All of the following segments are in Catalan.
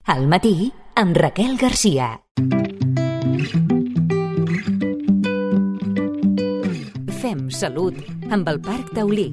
Al matí, amb Raquel Garcia. Fem salut amb el Parc Taulí.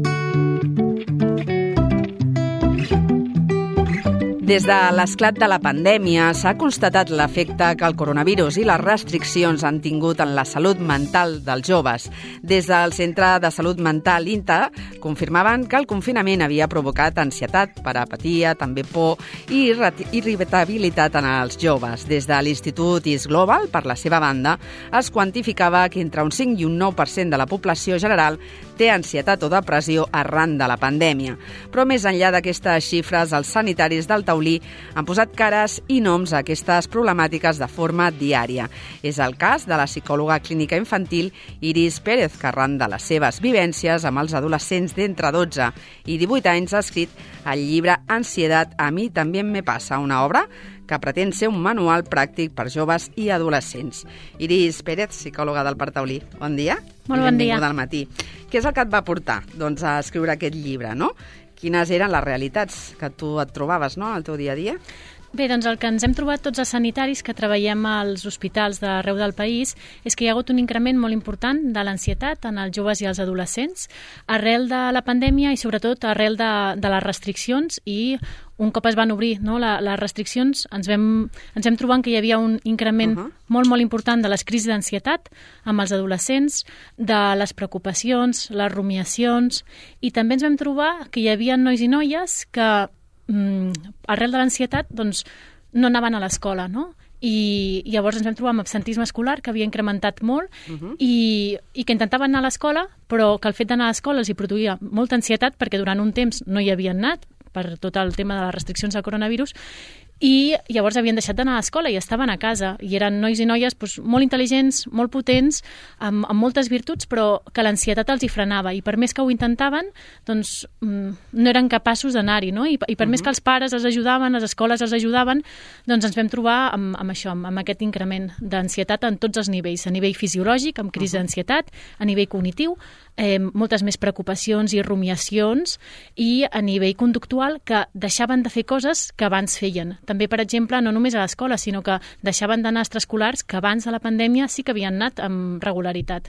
Des de l'esclat de la pandèmia s'ha constatat l'efecte que el coronavirus i les restriccions han tingut en la salut mental dels joves. Des del Centre de Salut Mental INTA confirmaven que el confinament havia provocat ansietat, apatia, també por i irritabilitat en els joves. Des de l'Institut Is Global, per la seva banda, es quantificava que entre un 5 i un 9% de la població general té ansietat o depressió arran de la pandèmia. Però més enllà d'aquestes xifres, els sanitaris del Taulí han posat cares i noms a aquestes problemàtiques de forma diària. És el cas de la psicòloga clínica infantil Iris Pérez, que arran de les seves vivències amb els adolescents d'entre 12 i 18 anys ha escrit el llibre Ansietat, a mi també me passa, una obra que pretén ser un manual pràctic per joves i adolescents. Iris Pérez, psicòloga del Parc Taulí, bon dia. Molt bon dia. Benvinguda al matí. Què és el que et va portar a escriure aquest llibre, no? Quines eren les realitats que tu et trobaves, no, al teu dia a dia? Bé, doncs el que ens hem trobat tots els sanitaris que treballem als hospitals d'arreu del país és que hi ha hagut un increment molt important de l'ansietat en els joves i els adolescents arrel de la pandèmia i sobretot arrel de les restriccions, i un cop es van obrir les restriccions ens vam trobant que hi havia un increment molt important de les crisis d'ansietat amb els adolescents, de les preocupacions, les rumiacions, i també ens vam trobar que hi havia nois i noies que arrel de l'ansietat doncs, no anaven a l'escola, no? I llavors ens vam trobar amb absentisme escolar que havia incrementat molt i que intentaven anar a l'escola, però que el fet d'anar a l'escola els hi produïa molta ansietat perquè durant un temps no hi havien anat per tot el tema de les restriccions del coronavirus, i llavors havien deixat d'anar a l'escola i estaven a casa, i eren nois i noies doncs, molt intel·ligents, molt potents, amb moltes virtuts, però que l'ansietat els hi frenava, i per més que ho intentaven doncs no eren capaços d'anar-hi, no? I per més que els pares els ajudaven, les escoles els ajudaven, doncs ens vam trobar amb això, amb aquest increment d'ansietat en tots els nivells, a nivell fisiològic, amb crisi d'ansietat, a nivell cognitiu, moltes més preocupacions i rumiacions, i a nivell conductual, que deixaven de fer coses que abans feien. També, per exemple, no només a l'escola, sinó que deixaven d'anar a extraescolars que abans de la pandèmia sí que havien anat amb regularitat.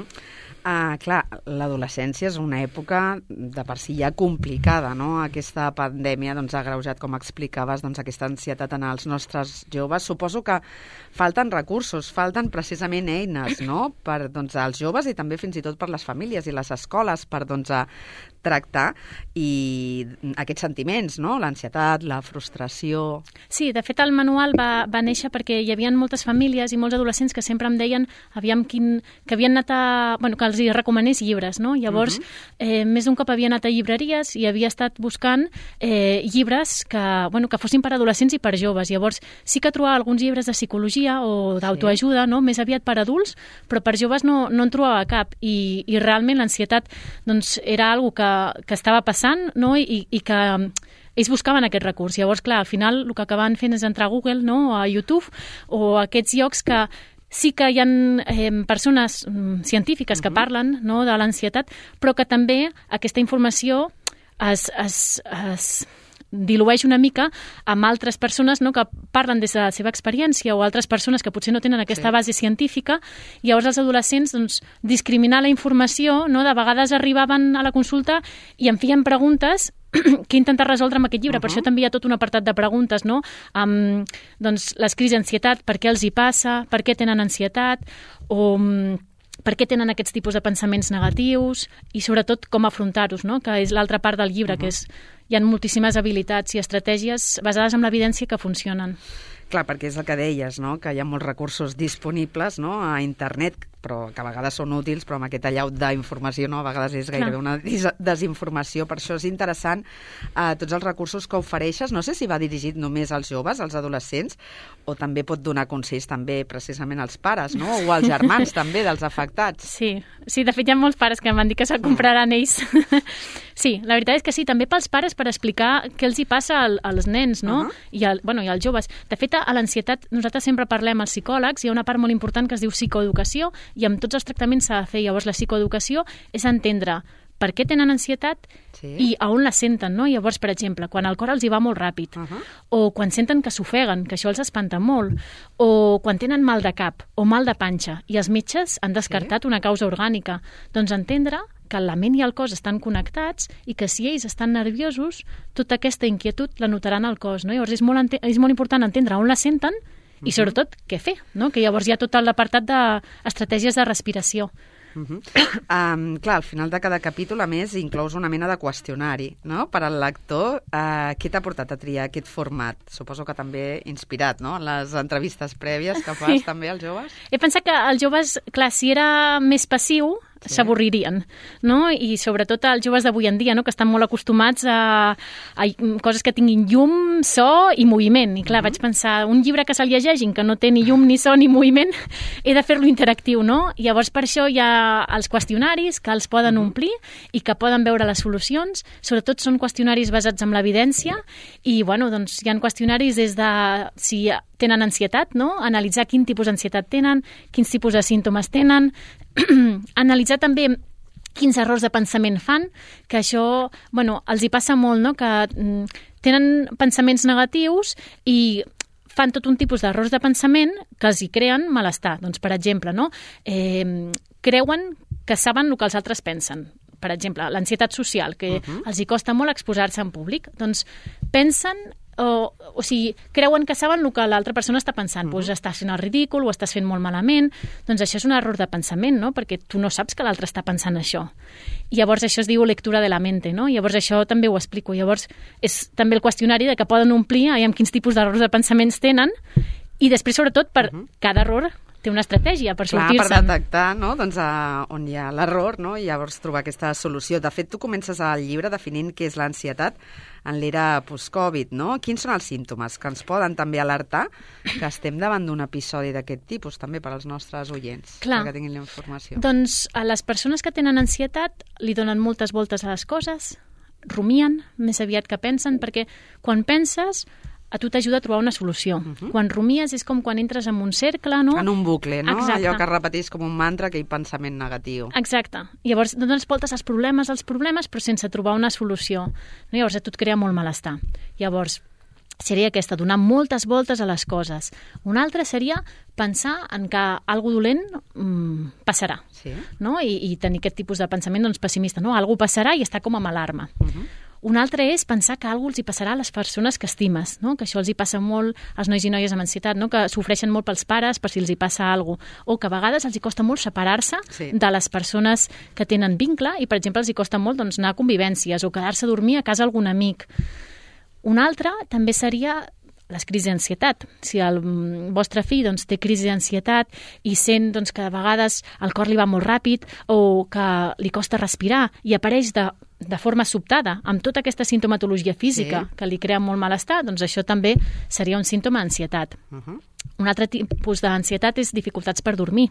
Clar, l'adolescència és una època de per si ja complicada, no? Aquesta pandèmia ha agreujat, com explicaves, aquesta ansietat en els nostres joves. Suposo que falten recursos, falten precisament eines, no?, per als joves i també fins i tot per les famílies i les escoles per tractar i aquests sentiments, no?, l'ansietat, la frustració. Sí, de fet el manual va néixer perquè hi havia moltes famílies i molts adolescents que sempre em deien que havien anat que els hi recomanés llibres, no? Llavors, més d'un cop havia anat a llibreries i havia estat buscant llibres que fossin per adolescents i per joves. Llavors, sí que trobava alguns llibres de psicologia o d'autoajuda, no?, més aviat per adults, però per joves no en trobava cap, i realment l'ansietat doncs, era algo que estava passant, no?, i que ells buscaven aquest recurs. Llavors, clar, al final el que acabaven fent és entrar a Google, no?, a YouTube, o a aquests llocs que sí que hi ha persones científiques que parlen, no?, de l'ansietat, però que també aquesta informació es dilueix una mica amb altres persones, no?, que parlen des de la seva experiència, o altres persones que potser no tenen aquesta base científica. I llavors els adolescents, doncs, discriminar la informació, no?, de vegades arribaven a la consulta i em feien preguntes que intentar resoldre amb aquest llibre. Per això també hi ha tot un apartat de preguntes, no?, amb les crisis d'ansietat, per què els hi passa, per què tenen ansietat, o per què tenen aquests tipus de pensaments negatius, i sobretot com afrontar-los, no?, que és l'altra part del llibre, que hi ha moltíssimes habilitats i estratègies basades en l'evidència que funcionen. Clar, perquè és el que deies, no?, que hi ha molts recursos disponibles, no?, a internet, però que a vegades són útils, però amb aquest allau d'informació, no?, a vegades és gairebé una desinformació. Per això és interessant tots els recursos que ofereixes. No sé si va dirigit només als joves, als adolescents, o també pot donar consells també precisament als pares, no?, o als germans també dels afectats. Sí, de fet hi ha molts pares que m'han dit que se'l compraran ells. Sí, la veritat és que sí, també pels pares, per explicar què els hi passa als nens, no?, i als joves. De fet, a l'ansietat nosaltres sempre parlem als psicòlegs, hi ha una part molt important que es diu psicoeducació, i amb tots els tractaments s'ha de fer. Llavors, la psicoeducació és entendre per què tenen ansietat i a on la senten, no? Llavors, per exemple, quan el cor els hi va molt ràpid, o quan senten que s'ofeguen, que això els espanta molt, o quan tenen mal de cap o mal de panxa, i els metges han descartat una causa orgànica, doncs entendre que la ment i el cos estan connectats i que si ells estan nerviosos, tota aquesta inquietud la notaran al cos, no? Llavors és molt important entendre on la senten i sobretot què fer, no? Que llavors hi ha tot l'apartat d'estratègies de respiració. Clar, al final de cada capítol, a més, inclous una mena de qüestionari, no? Per al lector, què t'ha portat a triar aquest format? Suposo que també inspirat, no? En les entrevistes prèvies que fas també als joves. He pensat que els joves, clar, si era més passiu, s'avorririen, no? I sobretot els joves d'avui en dia, no? Que estan molt acostumats a coses que tinguin llum, so i moviment. I clar, vaig pensar, un llibre que se'l llegeixin, que no té ni llum, ni so, ni moviment, he de fer-lo interactiu, no? I llavors per això hi ha els qüestionaris que els poden omplir i que poden veure les solucions. Sobretot són qüestionaris basats en l'evidència i, bueno, doncs hi ha qüestionaris des de si tenen ansietat, no? Analitzar quin tipus d'ansietat tenen, quins tipus de símptomes tenen, analitzar també quins errors de pensament fan, que això, bueno, els hi passa molt, no? Que tenen pensaments negatius i fan tot un tipus d'errors de pensament que els hi creen malestar. Doncs, per exemple, no? Creuen que saben el que els altres pensen. Per exemple, l'ansietat social, que els hi costa molt exposar-se en públic. Doncs pensen o sigui, creuen que saben el que l'altra persona està pensant. Doncs estàs fent el ridícul, ho estàs fent molt malament. Doncs això és un error de pensament, no? Perquè tu no saps que l'altre està pensant això. I llavors això es diu lectura de la mente, no? Llavors això també ho explico. Llavors és també el qüestionari de que poden omplir amb quins tipus d'errors de pensaments tenen i després, sobretot, per cada error té una estratègia per sortir-se'n. Per detectar, no? Doncs, on hi ha l'error, no? I llavors trobar aquesta solució. De fet, tu comences al llibre definint què és l'ansietat en l'era post-Covid, no? Quins són els símptomes que ens poden també alertar que estem davant d'un episodi d'aquest tipus, també per als nostres oients, perquè tinguin la informació? Doncs a les persones que tenen ansietat li donen moltes voltes a les coses, rumien més aviat que pensen, perquè quan penses a tu t'ajuda a trobar una solució. Quan rumies és com quan entres en un cercle, no? En un bucle, no? Exacte. Allò que repeteix com un mantra, aquell pensament negatiu. Exacte. Llavors dones voltes als problemes, però sense trobar una solució. No? Llavors a tu et crea molt malestar. Llavors seria aquesta, donar moltes voltes a les coses. Una altra seria pensar en que alguna dolent passarà. Sí. No? I tenir aquest tipus de pensament pessimista. No? Algú passarà i està com amb alarma. Un altre és pensar que alguna cosa els hi passarà a les persones que estimes, no? Que això els hi passa molt als nois i noies amb ansietat, no? Que sofreixen molt pels pares per si els hi passa alguna cosa, o que a vegades els hi costa molt separar-se de les persones que tenen vincle i, per exemple, els hi costa molt anar a convivències o quedar-se a dormir a casa algun amic. Un altre també seria les crisis d'ansietat. Si el vostre fill té crisi d'ansietat i sent que de vegades el cor li va molt ràpid o que li costa respirar i apareix de forma sobtada amb tota aquesta sintomatologia física que li crea molt malestar, doncs això també seria un símptoma d'ansietat. Un altre tipus d'ansietat és dificultats per dormir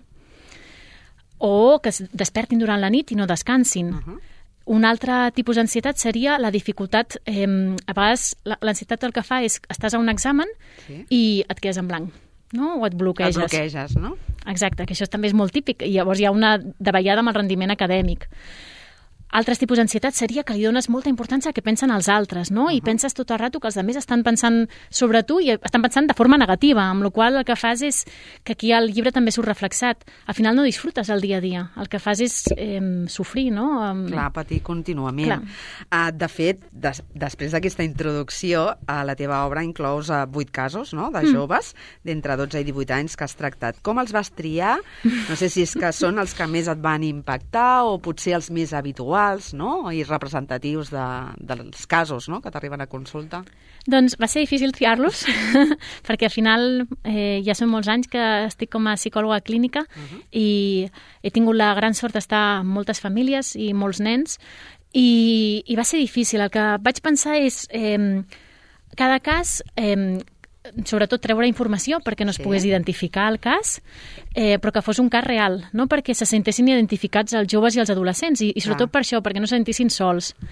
o que es despertin durant la nit i no descansin. Un altre tipus d'ansietat seria la dificultat, a vegades l'ansietat el que fa és que estàs a un examen i et quedes en blanc, no? O et bloqueges. Et bloqueges, no? Exacte, que això també és molt típic i llavors hi ha una davallada amb el rendiment acadèmic. Altres tipus d'ansietat seria que li dones molta importància a què pensen els altres, no? I penses tot el rato que els altres estan pensant sobre tu i estan pensant de forma negativa, amb la qual el que fas és que aquí al llibre també surt reflexat. Al final no disfrutes el dia a dia, el que fas és sofrir, no? Clar, patir contínuament. De fet, després d'aquesta introducció, a la teva obra inclous 8 casos, no?, de joves d'entre 12 i 18 anys que has tractat. Com els vas triar? No sé si és que són els que més et van impactar o potser els més habituals, no? I representatius dels casos, no?, que t'arriben a consulta. Doncs va ser difícil triar-los perquè al final ja són molts anys que estic com a psicòloga clínica i he tingut la gran sort d'estar amb moltes famílies i molts nens i va ser difícil. El que vaig pensar és cada cas sobretot treure informació perquè no es pogués identificar el cas, però que fos un cas real, no perquè se sentessin identificats els joves i els adolescents, i sobretot per això, perquè no se sentissin sols.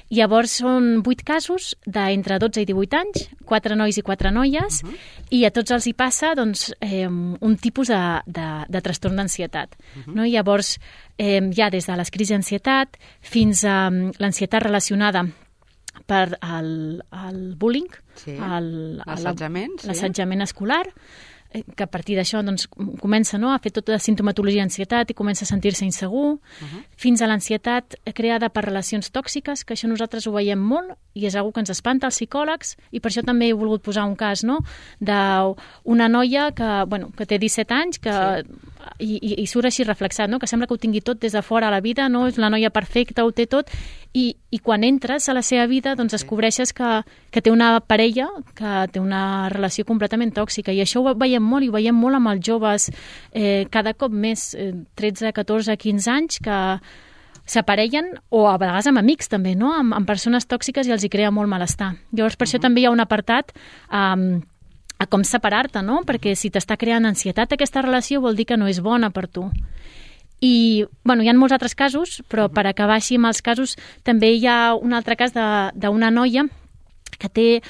Llavors són 8 casos d'entre 12 i 18 anys, 4 nois i 4 noies, i a tots els hi passa doncs, un tipus de trastorn d'ansietat. No? Llavors hi ha des de les crisis d'ansietat fins a l'ansietat relacionada per al bullying, l'assetjament escolar, que a partir d'això doncs, comença a fer tota la sintomatologia d'ansietat i comença a sentir-se insegur, fins a l'ansietat creada per relacions tòxiques, que això nosaltres ho veiem molt i és una que ens espanta als psicòlegs, i per això també he volgut posar un cas d'una noia que té 17 anys i surt així reflexat, que sembla que ho tingui tot des de fora a la vida, és la noia perfecta, ho té tot, i quan entres a la seva vida doncs descobreixes que té una parella que té una relació completament tòxica, i això ho veiem molt, i ho veiem molt amb els joves cada cop més, 13, 14, 15 anys, que s'aparellen, o a vegades amb amics també, amb persones tòxiques, i els hi crea molt malestar. Llavors per això també hi ha un apartat a com separar-te, perquè si t'està creant ansietat aquesta relació vol dir que no és bona per tu. I hi ha molts altres casos, però per acabar així amb els casos també hi ha un altre cas d'una noia que té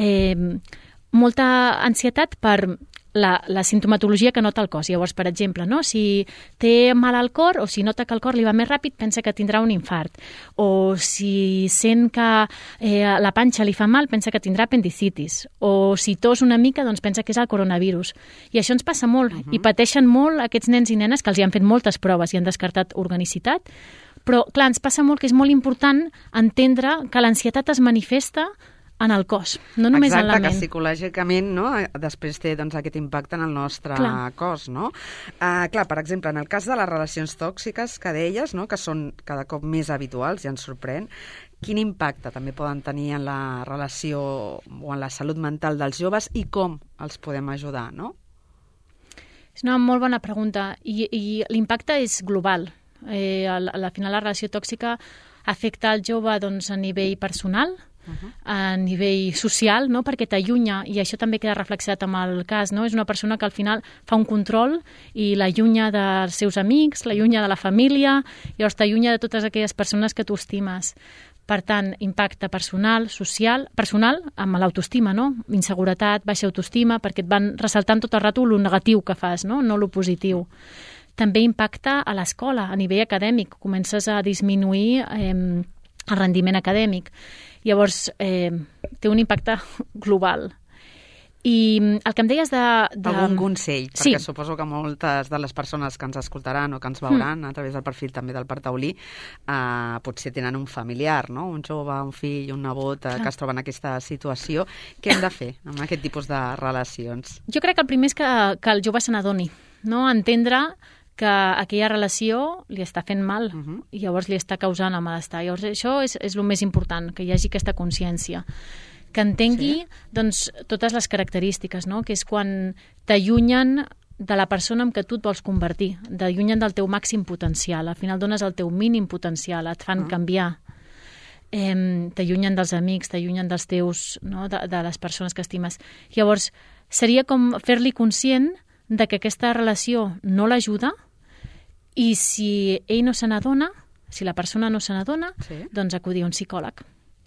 molta ansietat per la sintomatologia que nota el cos. Llavors, per exemple, si té mal al cor o si nota que el cor li va més ràpid, pensa que tindrà un infart. O si sent que la panxa li fa mal, pensa que tindrà apendicitis. O si tos una mica, doncs pensa que és el coronavirus. I això ens passa molt. I pateixen molt aquests nens i nenes que els hi han fet moltes proves i han descartat organicitat. Però, clar, ens passa molt que és molt important entendre que l'ansietat es manifesta en el cos, no només en la ment. Exacte, que psicològicament després té aquest impacte en el nostre cos. Clar, per exemple, en el cas de les relacions tòxiques que deies, que són cada cop més habituals i ens sorprèn, quin impacte també poden tenir en la relació o en la salut mental dels joves i com els podem ajudar, És una molt bona pregunta, i l'impacte és global. Al final la relació tòxica afecta el jove a nivell personal, a nivell social, perquè t'allunya, i això també queda reflexat amb el cas, és una persona que al final fa un control i l'allunya dels seus amics, l'allunya de la família, llavors t'allunya de totes aquelles persones que tu estimes. Per tant, impacte personal, social, personal, amb l'autoestima, inseguretat, baixa autoestima, perquè et van ressaltant tot el rato el negatiu que fas, no el positiu. També impacta a l'escola, a nivell acadèmic, comences a disminuir el rendiment acadèmic. Llavors, té un impacte global. I el que em deies algun consell, perquè suposo que moltes de les persones que ens escoltaran o que ens veuran a través del perfil també del Parc Taulí potser tenen un familiar, un jove, un fill, un nebot que es troba en aquesta situació. Què hem de fer amb aquest tipus de relacions? Jo crec que el primer és que el jove se n'adoni, entendre que aquella relació li està fent mal i llavors li està causant el malestar. Llavors això és el més important, que hi hagi aquesta consciència. Que entengui totes les característiques, que és quan t'allunyen de la persona en què tu et vols convertir, t'allunyen del teu màxim potencial, al final dones el teu mínim potencial, et fan canviar. T'allunyen dels amics, t'allunyen dels teus, de les persones que estimes. Llavors, seria com fer-li conscient de que aquesta relació no l'ajuda, i si ell no se n'adona, si la persona no se n'adona, doncs acudir a un psicòleg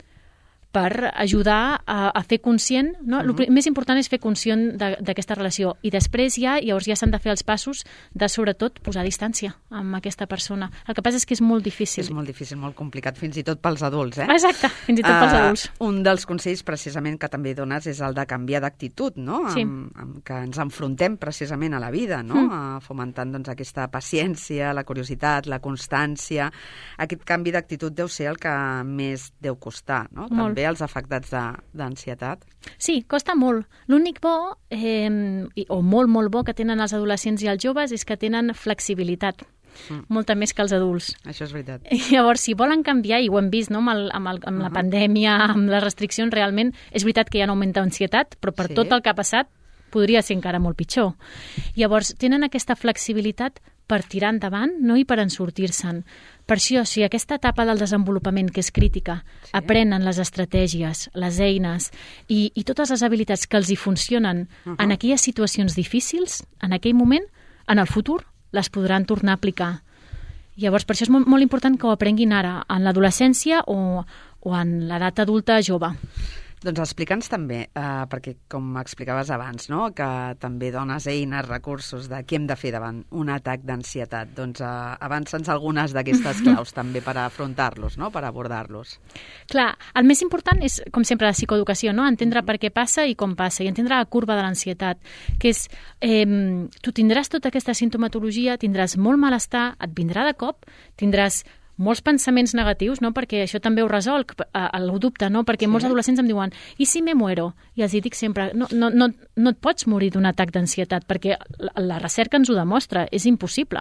per ajudar a fer conscient. El més important és fer conscient d'aquesta relació, i després llavors ja s'han de fer els passos de, sobretot, posar distància amb aquesta persona. El que passa és que és molt difícil. És molt difícil, molt complicat, fins i tot pels adults. Exacte, fins i tot pels adults. Un dels consells, precisament, que també dones és el de canviar d'actitud, amb que ens enfrontem precisament a la vida, fomentant aquesta paciència, la curiositat, la constància. Aquest canvi d'actitud deu ser el que més deu costar, també els afectats d'ansietat. Sí, costa molt. L'únic bo, o molt, molt bo que tenen els adolescents i els joves, és que tenen flexibilitat. Molta més que els adults. Això és veritat. Llavors, si volen canviar, i ho hem vist amb la pandèmia, amb les restriccions, realment és veritat que hi ha un augment d'ansietat, però per tot el que ha passat podria ser encara molt pitjor. Llavors, tenen aquesta flexibilitat per tirar endavant, i per en sortir-se'n. Per això, si aquesta etapa del desenvolupament, que és crítica, aprenen les estratègies, les eines i totes les habilitats que els hi funcionen en aquelles situacions difícils, en aquell moment, en el futur, les podran tornar a aplicar. Llavors, per això és molt, molt important que ho aprenguin ara, en l'adolescència o o en l'edat adulta jove. Doncs explica'ns també, perquè com explicaves abans, no? Que també dones eines, recursos de què hem de fer davant un atac d'ansietat. Doncs avança'ns algunes d'aquestes claus també per afrontar-los, no? Per abordar-los. Clar, el més important és, com sempre, la psicoeducació, no? Entendre per què passa i com passa, i entendre la curva de l'ansietat, que és, tu tindràs tota aquesta sintomatologia, tindràs molt malestar, et vindrà de cop, tindràs molts pensaments negatius, no? Perquè això també ho resolc, el dubte, no? Perquè molts adolescents em diuen, i si me muero? I els dic sempre, no et pots morir d'un atac d'ansietat, perquè la recerca ens ho demostra, és impossible.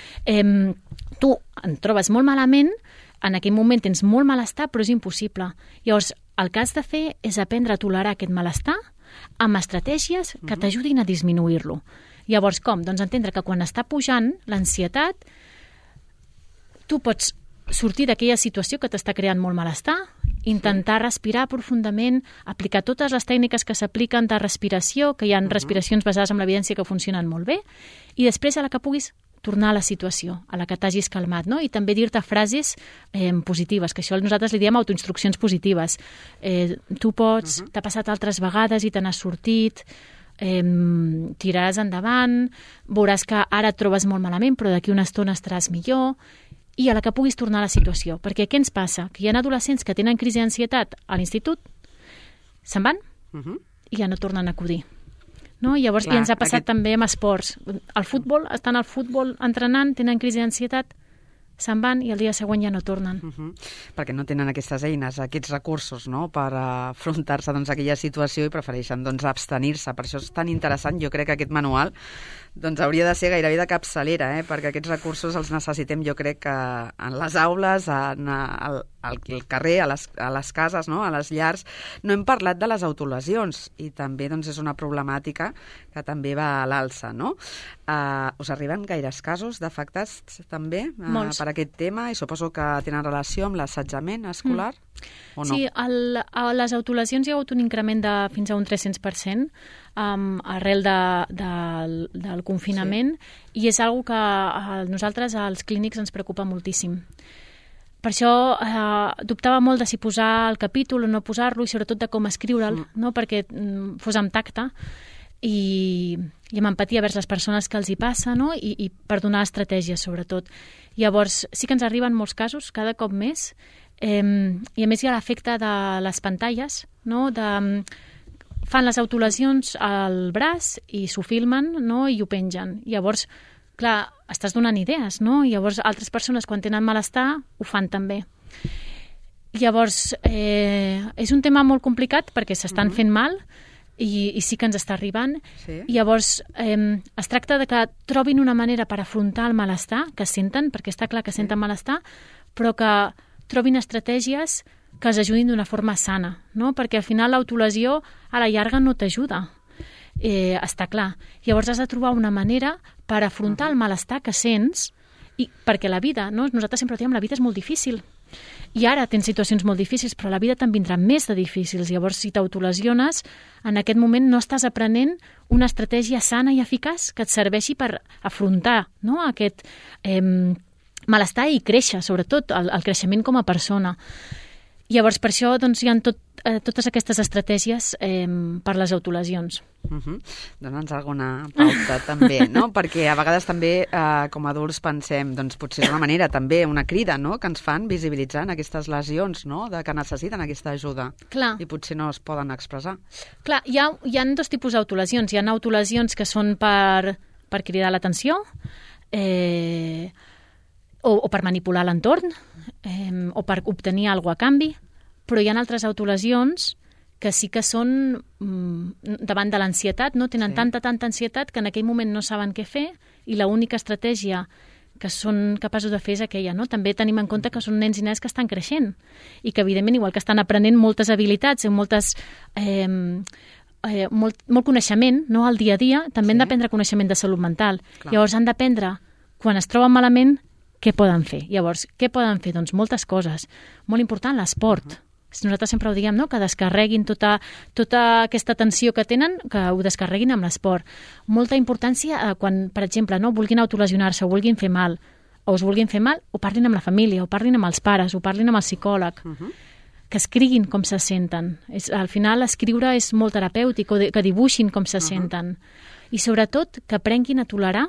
Tu et trobes molt malament, en aquell moment tens molt malestar, però és impossible. Llavors, el que has de fer és aprendre a tolerar aquest malestar amb estratègies que t'ajudin a disminuir-lo. Llavors, com? Doncs entendre que quan està pujant l'ansietat, tu pots sortir d'aquella situació que t'està creant molt malestar, intentar respirar profundament, aplicar totes les tècniques que s'apliquen de respiració, que hi ha respiracions basades en l'evidència que funcionen molt bé, i després a la que puguis tornar a la situació, a la que t'hagis calmat, no? I també dir-te frases positives, que això nosaltres li diem autoinstruccions positives. Tu pots, t'ha passat altres vegades i te n'has sortit, tiraràs endavant, veuràs que ara et trobes molt malament, però d'aquí una estona estaràs millor, i a la que puguis tornar a la situació. Perquè què ens passa? Que hi ha adolescents que tenen crisi d'ansietat a l'institut, se'n van i ja no tornen a acudir. No? Llavors, i ens ha passat també amb esports. Al futbol, estan al futbol entrenant, tenen crisi d'ansietat, se'n van i el dia següent ja no tornen. Perquè no tenen aquestes eines, aquests recursos, no?, per afrontar-se a aquella situació i prefereixen abstenir-se. Per això és tan interessant. Jo crec que aquest manual hauria de ser gairebé de capçalera, perquè aquests recursos els necessitem, jo crec, que en les aules, al carrer, a les cases, no?, a les llars. No hem parlat de les autolesions i també és una problemàtica que també va a l'alça, no? Us arriben gaires casos d'afectats també per aquest tema i suposo que tenen relació amb l'assetjament escolar o no? Sí, a les autolesions hi ha hagut un increment de fins a un 300% arrel del confinament i és una que a nosaltres als clínics ens preocupa moltíssim. Per això dubtava molt de si posar el capítol o no posar-lo i sobretot de com escriure'l, no? Perquè fos amb tacte i amb empatia vers les persones que els hi passa, no? I per donar estratègies, sobretot. Llavors, sí que ens arriben molts casos, cada cop més, i a més hi ha l'efecte de les pantalles, no? Fan les autolesions al braç i s'ho filmen, no? I ho pengen. Llavors, clar, estàs donant idees, no? Llavors, altres persones, quan tenen malestar, ho fan també. Llavors, és un tema molt complicat perquè s'estan fent mal i sí que ens està arribant. Sí. Llavors, es tracta de que trobin una manera per afrontar el malestar que senten, perquè està clar que senten malestar, però que trobin estratègies que els ajudin d'una forma sana, no? Perquè al final l'autolesió a la llarga no t'ajuda. Està clar. Llavors has de trobar una manera per afrontar el malestar que sents, perquè la vida, no? Nosaltres sempre diem, la vida és molt difícil. I ara tens situacions molt difícils, però la vida te'n vindrà més de difícils. Llavors, si t'autolesiones, en aquest moment no estàs aprenent una estratègia sana i eficaç que et serveixi per afrontar, no?, aquest malestar i créixer, sobretot, el creixement com a persona. Llavors, per això hi ha totes aquestes estratègies per les autolesions. Dona'ns alguna pauta també, no? Perquè a vegades també com a adults pensem, potser és una manera també, una crida, no?, que ens fan visibilitzant aquestes lesions, no?, que necessiten aquesta ajuda. Clar. I potser no es poden expressar. Clar, hi ha dos tipus d'autolesions. Hi ha autolesions que són per cridar l'atenció o per manipular l'entorn o per obtenir alguna cosa a canvi, però hi ha altres autolesions que sí que són davant de l'ansietat, no? Tenen tanta ansietat que en aquell moment no saben què fer i l'única estratègia que són capaços de fer és aquella, no? També tenim en compte que són nens i nenes que estan creixent i que, evidentment, igual que estan aprenent moltes habilitats i molt coneixement, no?, al dia a dia, també han d'aprendre coneixement de salut mental. Clar. Llavors han d'aprendre, quan es troben malament, què poden fer? Llavors, què poden fer? Doncs moltes coses. Molt important, l'esport. Nosaltres sempre ho diem, no?, que descarreguin tota aquesta tensió que tenen, que ho descarreguin amb l'esport. Molta importància quan, per exemple, no, vulguin autolesionar-se o vulguin fer mal, o parlin amb la família, o parlin amb els pares, o parlin amb el psicòleg. que escriguin com se senten. Al final, escriure és molt terapèutic, que dibuixin com se senten. I sobretot, que aprenguin a tolerar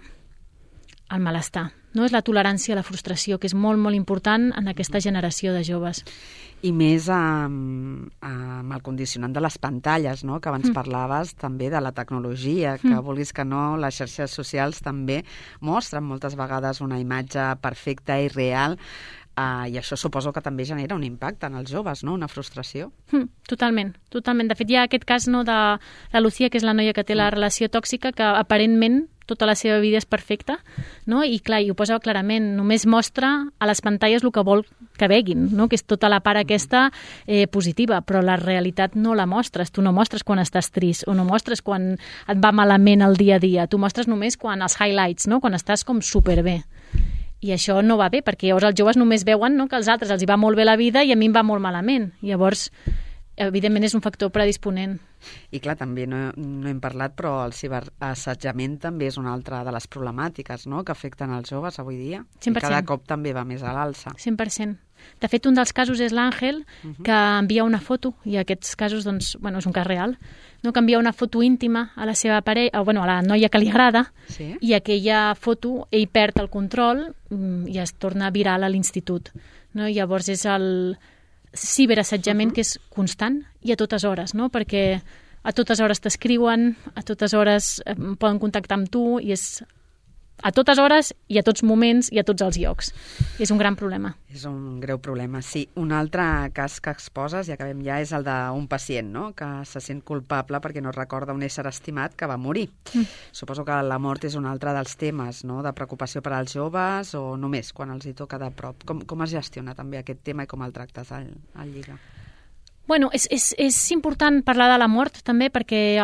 el malestar. No? És la tolerància a la frustració, que és molt, molt important en aquesta generació de joves. I més amb el condicionant de les pantalles, no? Que abans parlaves també de la tecnologia, que vulguis que no, les xarxes socials també mostren moltes vegades una imatge perfecta i real, i això suposo que també genera un impacte en els joves, no? Una frustració. Totalment, totalment. De fet, hi ha aquest cas, no, de la Lucía, que és la noia que té la relació tòxica, que aparentment tota la seva vida és perfecta, no? I clar, i ho posa clarament, només mostra a les pantalles el que vol que veguin, no? Que és tota la part aquesta positiva, però la realitat no la mostres. Tu no mostres quan estàs trist o no mostres quan et va malament el dia a dia. Tu mostres només quan els highlights, no? Quan estàs com superbé. I això no va bé, perquè llavors els joves només veuen, no, que als altres els hi va molt bé la vida i a mi em va molt malament. Llavors, evidentment, és un factor predisponent. I clar, també no hem parlat, però el ciberassetjament també és una altra de les problemàtiques, no?, que afecten els joves avui dia. 100%. I cada cop també va més a l'alça. 100%. De fet, un dels casos és l'Àngel, que envia una foto, i aquests casos, doncs, bueno, és un cas real, no? Que envia una foto íntima a la seva parella, bueno, a la noia que li agrada, sí? I aquella foto ell perd el control i es torna viral a l'institut. No? I llavors és el ciberassetjament que és constant i a totes hores, no? Perquè a totes hores t'escriuen, a totes hores poden contactar amb tu i és a totes hores i a tots moments i a tots els llocs. És un gran problema. És un greu problema, sí. Un altre cas que exposes, i acabem ja, és el d'un pacient, no?, que se sent culpable perquè no recorda un ésser estimat que va morir. Suposo que la mort és un altre dels temes, no?, de preocupació per als joves, o només quan els hi toca de prop. Com es gestiona també aquest tema i com el tractes al Lliga? Bueno, és important parlar de la mort també perquè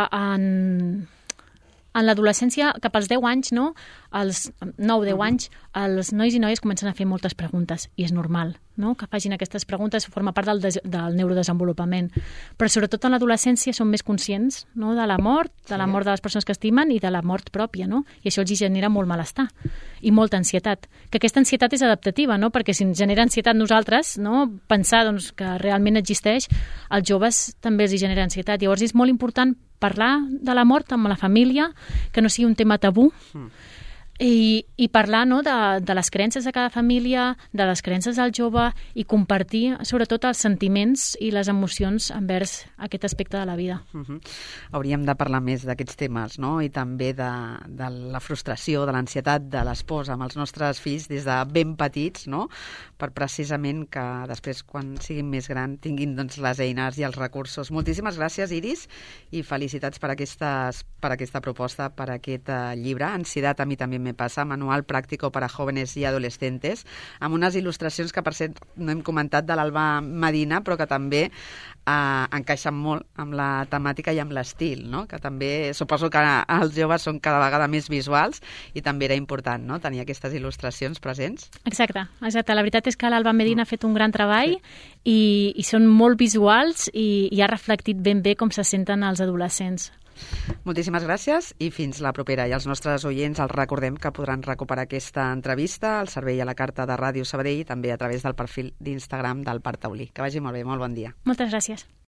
en l'adolescència, cap als 10 anys, no? Als 9-10 anys, els nois i noies comencen a fer moltes preguntes, i és normal, no?, que facin aquestes preguntes, forma part del neurodesenvolupament. Però sobretot en l'adolescència són més conscients, no?, de la mort, de les persones que estimen i de la mort pròpia, no? I això els genera molt malestar i molta ansietat. Que aquesta ansietat és adaptativa, no?, perquè si ens genera ansietat nosaltres, no?, pensar, doncs, que realment existeix, als joves també els genera ansietat. Llavors és molt important parlar de la mort amb la família, que no sigui un tema tabú, i parlar, no, de les creences de cada família, de les creences del jove, i compartir sobretot els sentiments i les emocions envers aquest aspecte de la vida. Hauríem de parlar més d'aquests temes, no?, i també de la frustració, de l'ansietat de l'esposa amb els nostres fills des de ben petits, no?, per precisament que després, quan siguin més grans, tinguin, doncs, les eines i els recursos. Moltíssimes gràcies, Iris, i felicitats per aquesta proposta, per aquest llibre, Ansiedad a mi també me pasa, manual práctico para jóvenes y adolescentes, amb unes il·lustracions que, per cert, no hem comentat, de l'Alba Medina, però que també encaixen molt amb la temàtica i amb l'estil, no?, que també suposo que els joves són cada vegada més visuals i també era important, no?, tenir aquestes il·lustracions presents. Exacte. La veritat és que l'Alba Medina ha fet un gran treball i són molt visuals i ha reflectit ben bé com se senten els adolescents. Moltíssimes gràcies i fins la propera. I als nostres oients els recordem que podran recuperar aquesta entrevista al servei a la carta de Ràdio Sabadell i també a través del perfil d'Instagram del Parc Taulí. Que vagi molt bé, molt bon dia. Moltes gràcies.